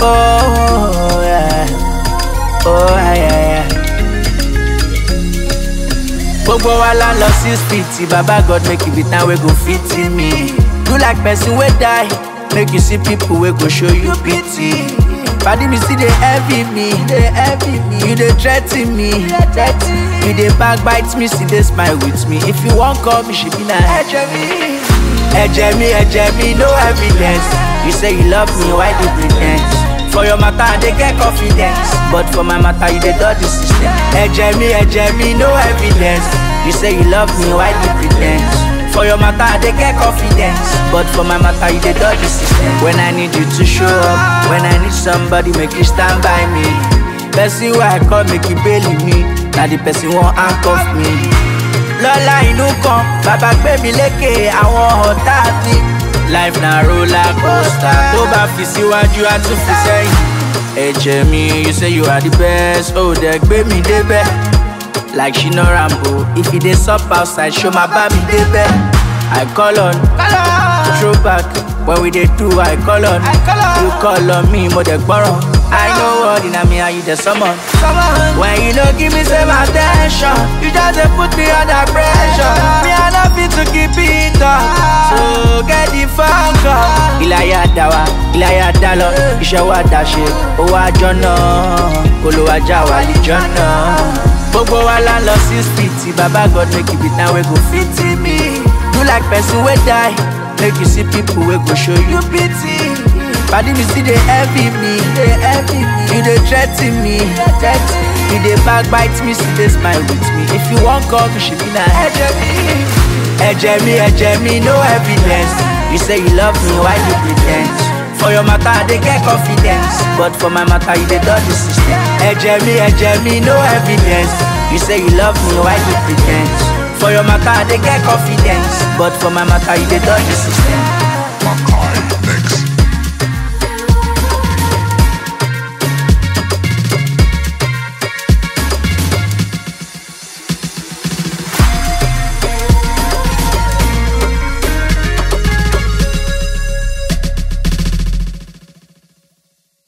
Oh yeah, oh yeah. Gbogbo wa la lọ 6 feet, Baba God make it be time we go fit in me. Do like person wey die, make you see people wey go show you pity. Padi me see they envy me, you dey threaten me, you dey backbite me, see they smile with me. If you wan call me, she be na ẹ̀jẹ̀ mi, no evidence. You say you love me, why you pretend? For your matter, I dey get confidence, but for my matter, you dey dodge the system. Ẹ̀jẹ̀ mi, no evidence. You say you love me, why you pretend? For your matter, I dey get confidence, but for my matter, you dey dodge the system. When I need you to show up, when I need somebody, make you stand by me. Person wey I call, make you bail me. Now the person won't handcuff me. Lọ́lá inú kan, bàbá gbé mi lékè àwọn ọ̀tá mi. Life na roller coaster, tó bá fi síwájú á tún fi sẹ́yìn. Ẹ̀jẹ̀ mi, you say you are the best, ó dẹ̀ gbé mi débẹ̀. Like Shina Rambo, if you dey sup outside, show my bá mi débẹ̀. I call on, throwback, when we dey do, I call on. You call on me, mo dẹ̀ gbọ́ràn. I know what in me and you the summon. When you don't give me some attention, you just put me under pressure. Me I love you to keep it up, so get the funk up. Ilaya dawa, Ilaya dalo, iṣẹ́ wa dáṣe, owó àjọ náà, kolo ajá wa lìjọ náà. Gbogbo wa la lọ 6 feet, Baba God make it be time we go fit in me. Do like person wey die, make you see people wey go show you pity. Padi me see they envy me, you dey threaten me, you dey backbite me, see they smile with me. If you wan call me, she be na ẹ̀jẹ̀ mi, no evidence. You say you love me, why you pretend? For your matter, I dey get confidence, but for my matter, you dey dodge the system. Ẹ̀jẹ̀ mi, no evidence. You say you love me, why you pretend? For your matter, I dey get confidence, but for my matter, you dey dodge the system.